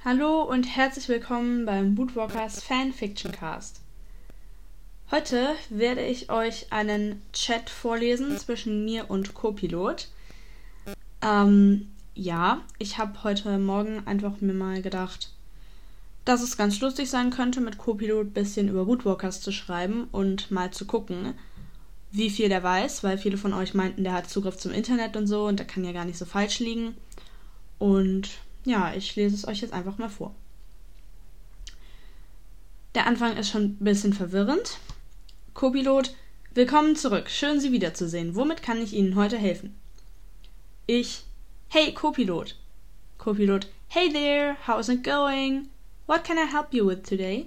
Hallo und herzlich willkommen beim Woodwalkers Fanfiction Cast. Heute werde ich euch einen Chat vorlesen zwischen mir und Copilot. Ich habe heute Morgen einfach mir mal gedacht, dass es ganz lustig sein könnte, mit Copilot ein bisschen über Woodwalkers zu schreiben und mal zu gucken, wie viel der weiß, weil viele von euch meinten, der hat Zugriff zum Internet und so und der kann ja gar nicht so falsch liegen. Und ja, ich lese es euch jetzt einfach mal vor. Der Anfang ist schon ein bisschen verwirrend. Copilot, willkommen zurück. Schön, Sie wiederzusehen. Womit kann ich Ihnen heute helfen? Hey Copilot. Copilot, hey there, how's it going? What can I help you with today?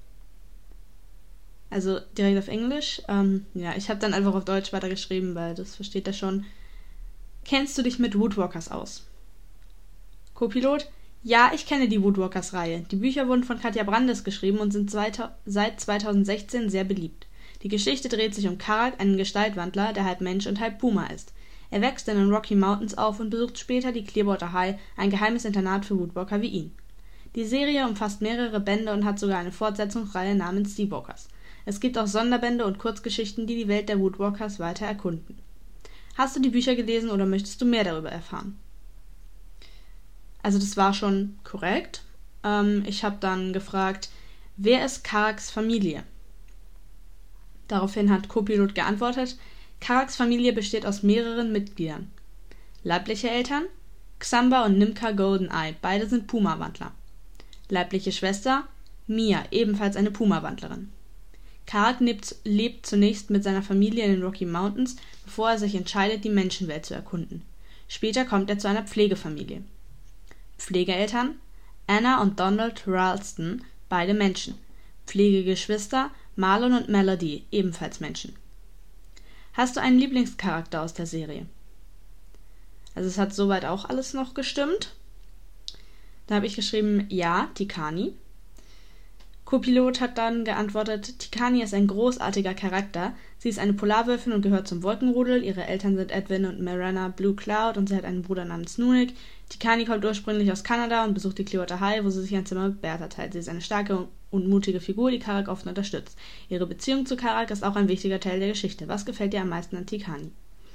Also direkt auf Englisch. Ich habe dann einfach auf Deutsch weitergeschrieben, weil das versteht er schon. Kennst du dich mit Woodwalkers aus? Copilot, ja, ich kenne die Woodwalkers-Reihe. Die Bücher wurden von Katja Brandes geschrieben und sind seit 2016 sehr beliebt. Die Geschichte dreht sich um Karak, einen Gestaltwandler, der halb Mensch und halb Puma ist. Er wächst in den Rocky Mountains auf und besucht später die Clearwater High, ein geheimes Internat für Woodwalker wie ihn. Die Serie umfasst mehrere Bände und hat sogar eine Fortsetzungsreihe namens Seawalkers. Es gibt auch Sonderbände und Kurzgeschichten, die die Welt der Woodwalkers weiter erkunden. Hast du die Bücher gelesen oder möchtest du mehr darüber erfahren? Also das war schon korrekt. Ich habe dann gefragt, wer ist Karaks Familie? Daraufhin hat Copilot geantwortet, Karaks Familie besteht aus mehreren Mitgliedern. Leibliche Eltern, Xamba und Nimka Goldeneye, beide sind Puma-Wandler. Leibliche Schwester, Mia, ebenfalls eine Puma-Wandlerin. Karak lebt zunächst mit seiner Familie in den Rocky Mountains, bevor er sich entscheidet, die Menschenwelt zu erkunden. Später kommt er zu einer Pflegefamilie. Pflegeeltern, Anna und Donald Ralston, beide Menschen. Pflegegeschwister, Marlon und Melody, ebenfalls Menschen. Hast du einen Lieblingscharakter aus der Serie? Also es hat soweit auch alles noch gestimmt. Da habe ich geschrieben, ja, Tikani. Copilot hat dann geantwortet, Tikani ist ein großartiger Charakter. Sie ist eine Polarwölfin und gehört zum Wolkenrudel. Ihre Eltern sind Edwin und Marana Blue Cloud und sie hat einen Bruder namens Nunik. Tikani kommt ursprünglich aus Kanada und besucht die Clearwater High, wo sie sich ein Zimmer mit Bertha teilt. Sie ist eine starke und mutige Figur, die Karak oft unterstützt. Ihre Beziehung zu Karak ist auch ein wichtiger Teil der Geschichte. Was gefällt dir am meisten an Tikani?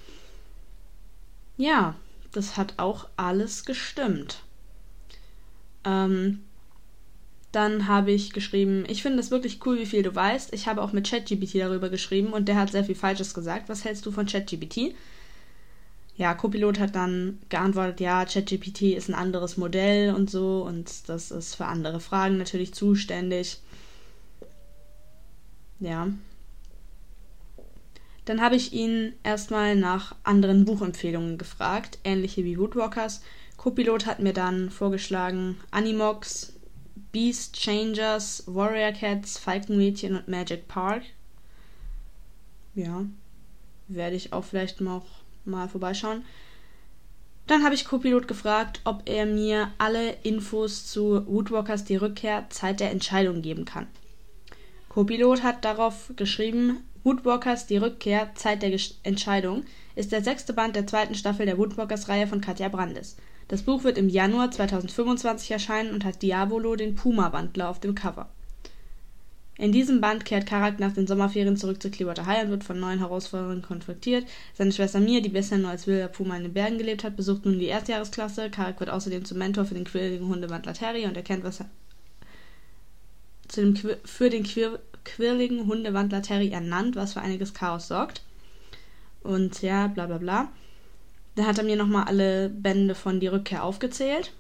Ja, das hat auch alles gestimmt. Dann habe ich geschrieben, ich finde es wirklich cool, wie viel du weißt. Ich habe auch mit ChatGPT darüber geschrieben und der hat sehr viel Falsches gesagt. Was hältst du von ChatGPT? Ja, Copilot hat dann geantwortet, ja, ChatGPT ist ein anderes Modell und so und das ist für andere Fragen natürlich zuständig. Ja. Dann habe ich ihn erstmal nach anderen Buchempfehlungen gefragt, ähnliche wie Woodwalkers. Copilot hat mir dann vorgeschlagen Animox, Beast Changers, Warrior Cats, Falkenmädchen und Magic Park. Ja, werde ich auch vielleicht noch mal vorbeischauen. Dann habe ich Copilot gefragt, ob er mir alle Infos zu Woodwalkers die Rückkehr Zeit der Entscheidung geben kann. Copilot hat darauf geschrieben, Woodwalkers die Rückkehr Zeit der Entscheidung ist der 6. Band der 2. Staffel der Woodwalkers-Reihe von Katja Brandes. Das Buch wird im Januar 2025 erscheinen und hat Diabolo, den Puma-Wandler, auf dem Cover. In diesem Band kehrt Karak nach den Sommerferien zurück zu Clearwater High und wird von neuen Herausforderungen konfrontiert. Seine Schwester Mia, die bisher nur als wilder Puma in den Bergen gelebt hat, besucht nun die Erstjahresklasse. Karak wird außerdem zum Mentor für den quirligen Hundewandler Terry und erkennt, was für den quirligen Hundewandler Terry ernannt, was für einiges Chaos sorgt. Und ja, bla bla bla. Dann hat er mir nochmal alle Bände von Die Rückkehr aufgezählt.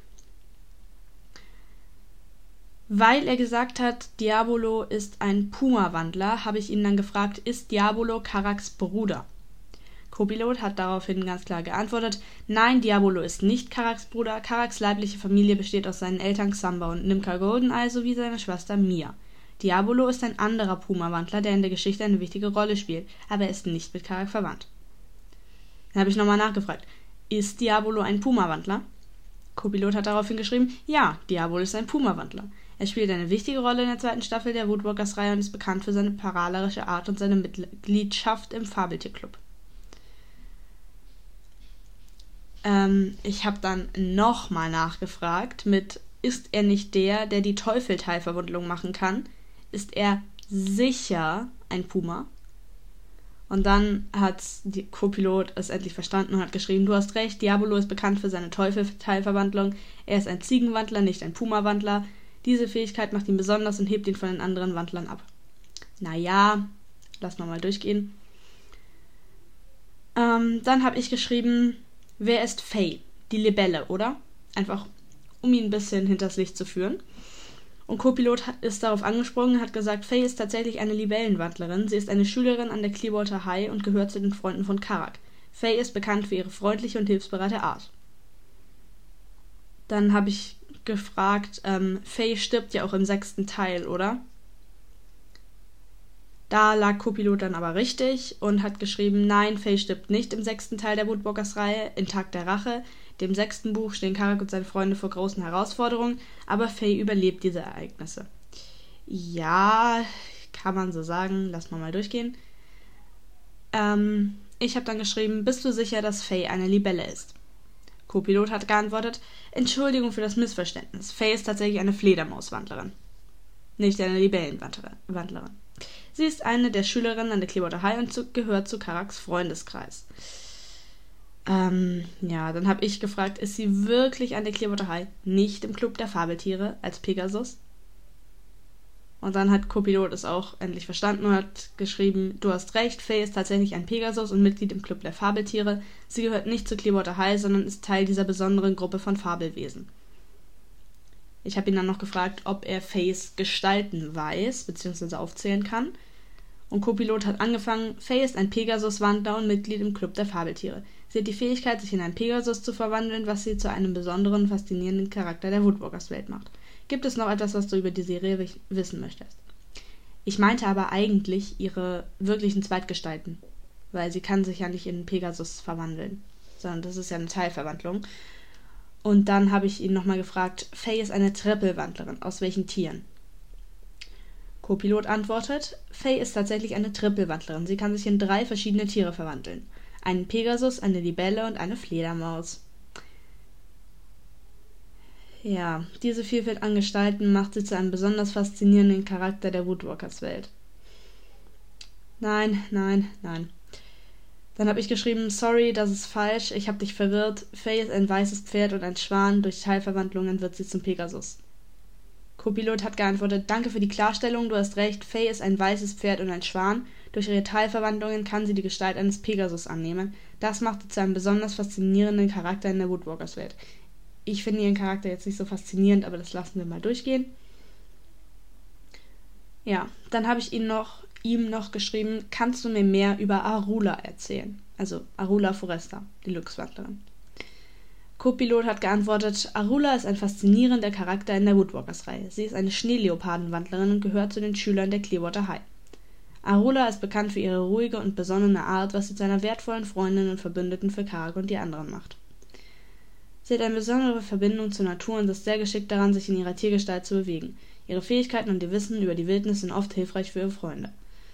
Weil er gesagt hat, Diabolo ist ein Puma-Wandler, habe ich ihn dann gefragt, ist Diabolo Karaks Bruder? Copilot hat daraufhin ganz klar geantwortet, nein, Diabolo ist nicht Karaks Bruder. Karaks leibliche Familie besteht aus seinen Eltern Xamba und Nimka Goldeneye sowie seiner Schwester Mia. Diabolo ist ein anderer Puma-Wandler, der in der Geschichte eine wichtige Rolle spielt, aber er ist nicht mit Karak verwandt. Dann habe ich nochmal nachgefragt, ist Diabolo ein Puma-Wandler? Copilot hat daraufhin geschrieben, ja, Diabolo ist ein Puma-Wandler. Er spielt eine wichtige Rolle in der 2. Staffel der Woodwalkers-Reihe und ist bekannt für seine paralerische Art und seine Mitgliedschaft im Fabeltierclub. Ich habe dann nochmal nachgefragt mit, ist er nicht der die Teufelteilverwandlung machen kann? Ist er sicher ein Puma? Und dann hat der Co-Pilot es endlich verstanden und hat geschrieben, du hast recht, Diabolo ist bekannt für seine Teufelteilverwandlung. Er ist ein Ziegenwandler, nicht ein Puma-Wandler. Diese Fähigkeit macht ihn besonders und hebt ihn von den anderen Wandlern ab. Naja, lass mal durchgehen. Dann habe ich geschrieben, wer ist Faye? Die Libelle, oder? Einfach, um ihn ein bisschen hinters Licht zu führen. Und Co-Pilot ist darauf angesprungen und hat gesagt, Faye ist tatsächlich eine Libellenwandlerin. Sie ist eine Schülerin an der Clearwater High und gehört zu den Freunden von Karak. Faye ist bekannt für ihre freundliche und hilfsbereite Art. Dann habe ich gefragt, Faye stirbt ja auch im 6. Teil, oder? Da lag Co-Pilot dann aber richtig und hat geschrieben, nein, Faye stirbt nicht im 6. Teil der Woodwalkers-Reihe, in Tag der Rache. Dem 6. Buch stehen Karak und seine Freunde vor großen Herausforderungen, aber Faye überlebt diese Ereignisse. Ja, kann man so sagen. Lass mal durchgehen. Ich habe dann geschrieben, bist du sicher, dass Faye eine Libelle ist? Co-Pilot hat geantwortet, Entschuldigung für das Missverständnis. Faye ist tatsächlich eine Fledermauswandlerin, nicht eine Libellenwandlerin. Sie ist eine der Schülerinnen an der Clearwater High und gehört zu Karaks Freundeskreis. Dann habe ich gefragt, ist sie wirklich an der Clearwater High, nicht im Club der Fabeltiere als Pegasus? Und dann hat Co-Pilot es auch endlich verstanden und hat geschrieben, du hast recht, Faye ist tatsächlich ein Pegasus und Mitglied im Club der Fabeltiere. Sie gehört nicht zur Clearwater High, sondern ist Teil dieser besonderen Gruppe von Fabelwesen. Ich habe ihn dann noch gefragt, ob er Fays Gestalten weiß, bzw. aufzählen kann. Und Co-Pilot hat angefangen, Faye ist ein Pegasus-Wandler und Mitglied im Club der Fabeltiere. Sie hat die Fähigkeit, sich in einen Pegasus zu verwandeln, was sie zu einem besonderen, faszinierenden Charakter der Woodwalkers-Welt macht. Gibt es noch etwas, was du über die Serie wissen möchtest? Ich meinte aber eigentlich ihre wirklichen Zweitgestalten, weil sie kann sich ja nicht in einen Pegasus verwandeln, sondern das ist ja eine Teilverwandlung. Und dann habe ich ihn nochmal gefragt, Faye ist eine Trippelwandlerin, aus welchen Tieren? Co-Pilot antwortet, Faye ist tatsächlich eine Trippelwandlerin. Sie kann sich in 3 verschiedene Tiere verwandeln. Einen Pegasus, eine Libelle und eine Fledermaus. Ja, diese Vielfalt an Gestalten macht sie zu einem besonders faszinierenden Charakter der Woodwalkers-Welt. Nein. Dann habe ich geschrieben, sorry, das ist falsch, ich habe dich verwirrt. Faye ist ein weißes Pferd und ein Schwan, durch Teilverwandlungen wird sie zum Pegasus. Co-Pilot hat geantwortet, danke für die Klarstellung, du hast recht, Faye ist ein weißes Pferd und ein Schwan. Durch ihre Teilverwandlungen kann sie die Gestalt eines Pegasus annehmen. Das macht sie zu einem besonders faszinierenden Charakter in der Woodwalkers-Welt. Ich finde ihren Charakter jetzt nicht so faszinierend, aber das lassen wir mal durchgehen. Ja, dann habe ich ihm noch geschrieben, kannst du mir mehr über Arula erzählen? Also Arula Foresta, die Luchswandlerin. Co-Pilot hat geantwortet, Arula ist ein faszinierender Charakter in der Woodwalkers-Reihe. Sie ist eine Schneeleopardenwandlerin und gehört zu den Schülern der Clearwater High. Arula ist bekannt für ihre ruhige und besonnene Art, was sie zu einer wertvollen Freundin und Verbündeten für Karak und die anderen macht. Sie hat eine besondere Verbindung zur Natur und ist sehr geschickt daran, sich in ihrer Tiergestalt zu bewegen. Ihre Fähigkeiten und ihr Wissen über die Wildnis sind oft hilfreich für ihre Freunde.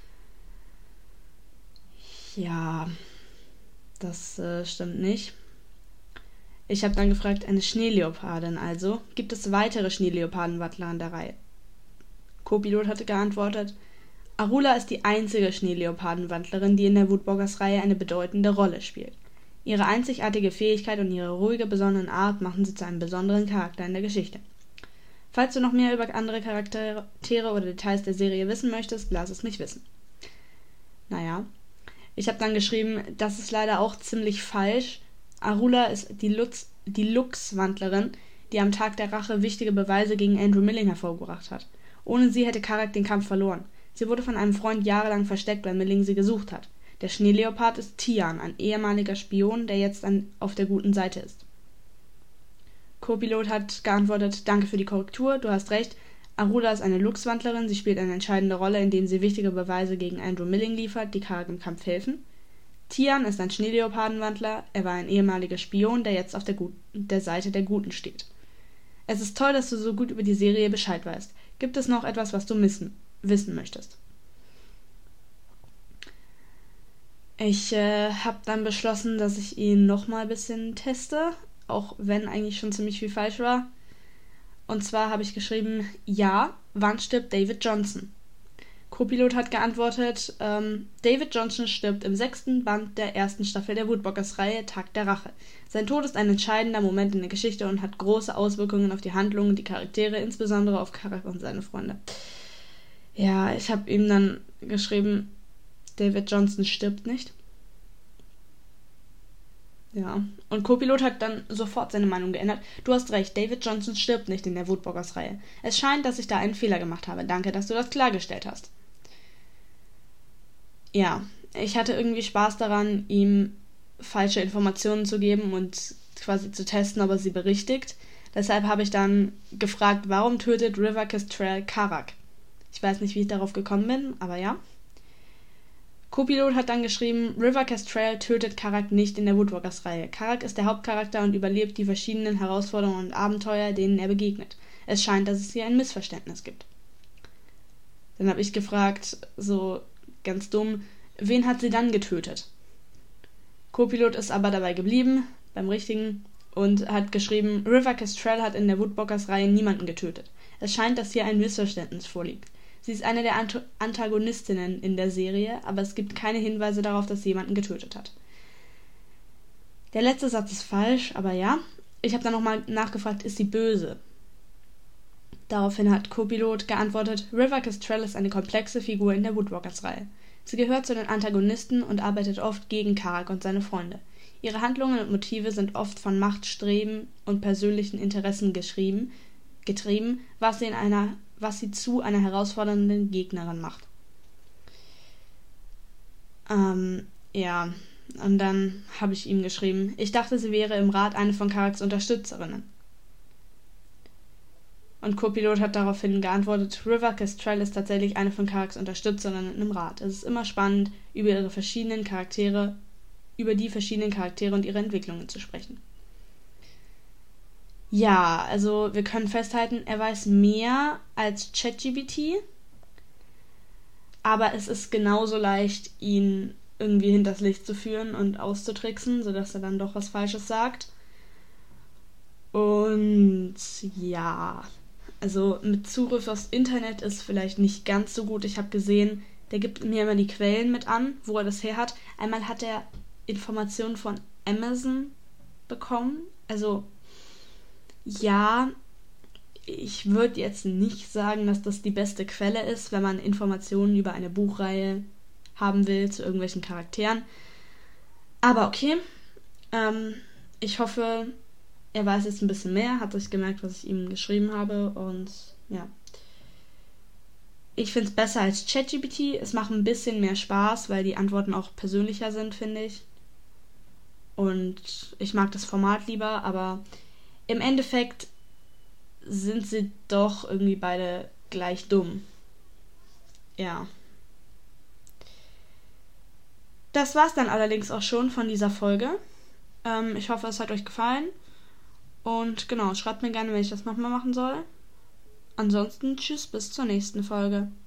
Ja, das stimmt nicht. Ich habe dann gefragt, eine Schneeleopardin also. Gibt es weitere Schneeleopardenwandler in der Reihe? Co-Pilot hatte geantwortet, Arula ist die einzige Schneeleopardenwandlerin, die in der Woodwalkers-Reihe eine bedeutende Rolle spielt. Ihre einzigartige Fähigkeit und ihre ruhige, besonnene Art machen sie zu einem besonderen Charakter in der Geschichte. Falls du noch mehr über andere Charaktere oder Details der Serie wissen möchtest, lass es mich wissen. Naja, ich habe dann geschrieben, das ist leider auch ziemlich falsch. Arula ist die Luchswandlerin, die am Tag der Rache wichtige Beweise gegen Andrew Milling hervorgebracht hat. Ohne sie hätte Karak den Kampf verloren. Sie wurde von einem Freund jahrelang versteckt, weil Milling sie gesucht hat. Der Schneeleopard ist Tian, ein ehemaliger Spion, der jetzt auf der guten Seite ist. Co-Pilot hat geantwortet, danke für die Korrektur, du hast recht, Arula ist eine Luchswandlerin, sie spielt eine entscheidende Rolle, indem sie wichtige Beweise gegen Andrew Milling liefert, die Karak im Kampf helfen. Tian ist ein Schneeleopardenwandler, er war ein ehemaliger Spion, der jetzt auf der Seite der Guten steht. Es ist toll, dass du so gut über die Serie Bescheid weißt. Gibt es noch etwas, was du wissen möchtest? Ich habe dann beschlossen, dass ich ihn nochmal ein bisschen teste, auch wenn eigentlich schon ziemlich viel falsch war. Und zwar habe ich geschrieben, ja, wann stirbt David Johnson? Co-Pilot hat geantwortet, David Johnson stirbt im 6. Band der 1. Staffel der Woodwalkers-Reihe Tag der Rache. Sein Tod ist ein entscheidender Moment in der Geschichte und hat große Auswirkungen auf die Handlungen, die Charaktere, insbesondere auf Karak und seine Freunde. Ja, ich habe ihm dann geschrieben, David Johnson stirbt nicht. Ja, und Co-Pilot hat dann sofort seine Meinung geändert. Du hast recht, David Johnson stirbt nicht in der Woodwalkers-Reihe. Es scheint, dass ich da einen Fehler gemacht habe. Danke, dass du das klargestellt hast. Ja, ich hatte irgendwie Spaß daran, ihm falsche Informationen zu geben und quasi zu testen, ob er sie berichtigt. Deshalb habe ich dann gefragt, warum tötet River Kestrel Karak? Ich weiß nicht, wie ich darauf gekommen bin, aber ja. Co-Pilot hat dann geschrieben, River Kestrel tötet Karak nicht in der Woodwalkers-Reihe. Karak ist der Hauptcharakter und überlebt die verschiedenen Herausforderungen und Abenteuer, denen er begegnet. Es scheint, dass es hier ein Missverständnis gibt. Dann habe ich gefragt, so ganz dumm, wen hat sie dann getötet? Co-Pilot ist aber dabei geblieben, beim Richtigen, und hat geschrieben, River Kestrel hat in der Woodwalkers-Reihe niemanden getötet. Es scheint, dass hier ein Missverständnis vorliegt. Sie ist eine der Antagonistinnen in der Serie, aber es gibt keine Hinweise darauf, dass sie jemanden getötet hat. Der letzte Satz ist falsch, aber ja. Ich habe dann nochmal nachgefragt, ist sie böse? Daraufhin hat Co-Pilot geantwortet, River Kestrel ist eine komplexe Figur in der Woodwalkers-Reihe. Sie gehört zu den Antagonisten und arbeitet oft gegen Karak und seine Freunde. Ihre Handlungen und Motive sind oft von Machtstreben und persönlichen Interessen getrieben, was sie zu einer herausfordernden Gegnerin macht. Ja, und dann habe ich ihm geschrieben, ich dachte, sie wäre im Rat eine von Karaks Unterstützerinnen. Und Co-Pilot hat daraufhin geantwortet, River Kestrel ist tatsächlich eine von Karaks Unterstützerinnen im Rat. Es ist immer spannend, über die verschiedenen Charaktere und ihre Entwicklungen zu sprechen. Ja, also wir können festhalten, er weiß mehr als ChatGPT, aber es ist genauso leicht, ihn irgendwie hinters Licht zu führen und auszutricksen, sodass er dann doch was Falsches sagt. Und ja, also mit Zugriff aufs Internet ist vielleicht nicht ganz so gut. Ich habe gesehen, der gibt mir immer die Quellen mit an, wo er das her hat. Einmal hat er Informationen von Amazon bekommen. Also ja, ich würde jetzt nicht sagen, dass das die beste Quelle ist, wenn man Informationen über eine Buchreihe haben will zu irgendwelchen Charakteren. Aber okay, ich hoffe, er weiß jetzt ein bisschen mehr, hat sich gemerkt, was ich ihm geschrieben habe und ja. Ich finde es besser als ChatGPT. Es macht ein bisschen mehr Spaß, weil die Antworten auch persönlicher sind, finde ich. Und ich mag das Format lieber, aber im Endeffekt sind sie doch irgendwie beide gleich dumm. Ja. Das war's dann allerdings auch schon von dieser Folge. Ich hoffe, es hat euch gefallen. Und genau, schreibt mir gerne, wenn ich das nochmal machen soll. Ansonsten tschüss, bis zur nächsten Folge.